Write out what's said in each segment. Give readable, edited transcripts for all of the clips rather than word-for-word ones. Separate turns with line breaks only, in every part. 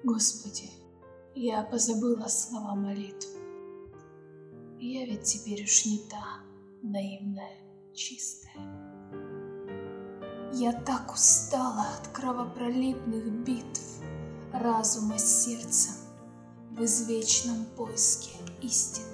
Господи, я позабыла слова молитв. Я ведь теперь уж не та, наивная, чистая. Я так устала от кровопролитных битв разума с сердцем в извечном поиске истины.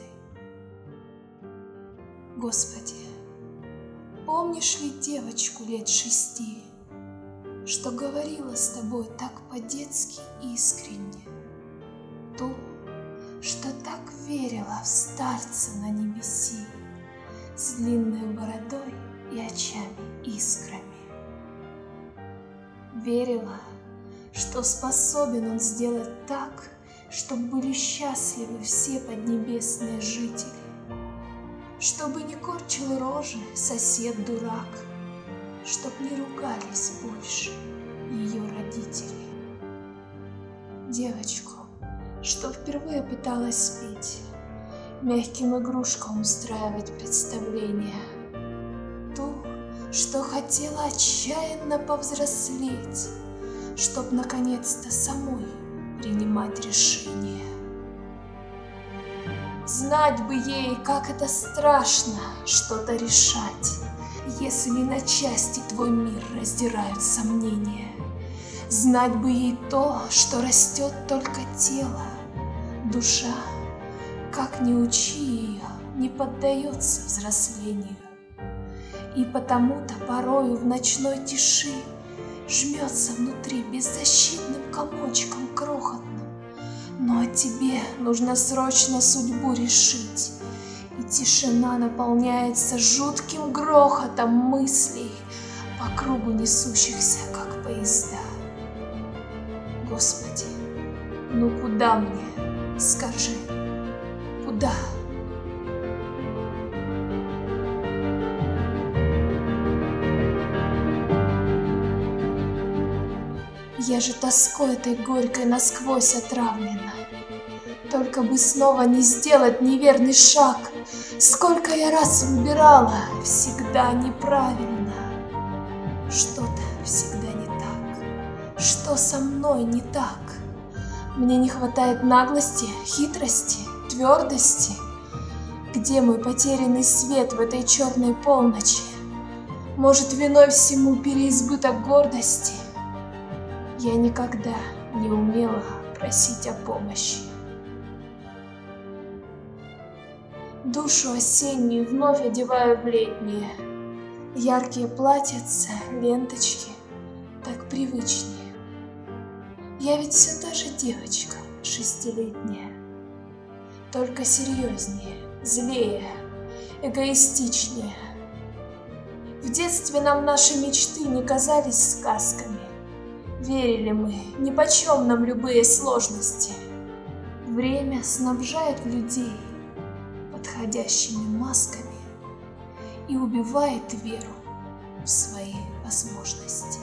Господи, помнишь ли девочку лет 6, что говорила с тобой так по-детски искренне? Ту, что так верила в старца на небеси, с длинной бородой и очами-искрами. Верила, что способен он сделать так, чтоб были счастливы все поднебесные жители, чтобы не корчил рожи сосед-дурак, чтоб не ругались больше ее родители. Девочку, что впервые пыталась петь, мягким игрушкам устраивать представления, ту, что хотела отчаянно повзрослеть, чтоб наконец-то самой принимать решения. Знать бы ей, как это страшно что-то решать, если на части твой мир раздирают сомнения. Знать бы ей то, что растет только тело, душа, как ни учи ее, не поддается взрослению. И потому-то порою в ночной тиши жмется внутри беззащитным комочком крохотным. Но тебе нужно срочно судьбу решить, и тишина наполняется жутким грохотом мыслей, по кругу несущихся, как поезда. Господи, ну куда мне, скажи, куда? Я же тоской этой горькой насквозь отравлена. Только бы снова не сделать неверный шаг. Сколько я раз выбирала, всегда неправильно. Что-то всегда не так. Что со мной не так? Мне не хватает наглости, хитрости, твердости. Где мой потерянный свет в этой черной полночи? Может, виной всему переизбыток гордости? Я никогда не умела просить о помощи. Душу осеннюю вновь одеваю в летнее. Яркие платьица, ленточки, так привычнее. Я ведь все та же девочка, 6-летняя, только серьезнее, злее, эгоистичнее. В детстве нам наши мечты не казались сказками. Верили мы, нипочем нам любые сложности. Время снабжает людей подходящими масками и убивает веру в свои возможности.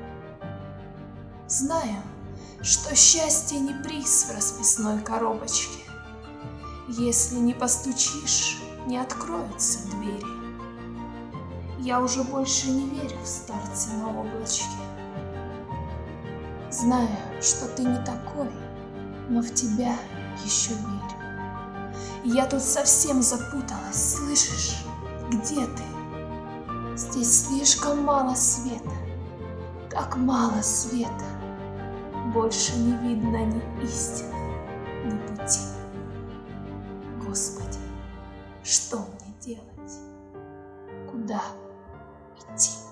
Знаю, что счастье не приз в расписной коробочке. Если не постучишь, не откроются двери. Я уже больше не верю в старца на облачке. Знаю, что ты не такой, но в тебя еще верю. Я тут совсем запуталась, слышишь? Где ты? Здесь слишком мало света, так мало света. Больше не видно ни истины, ни пути. Господи, что мне делать? Куда идти?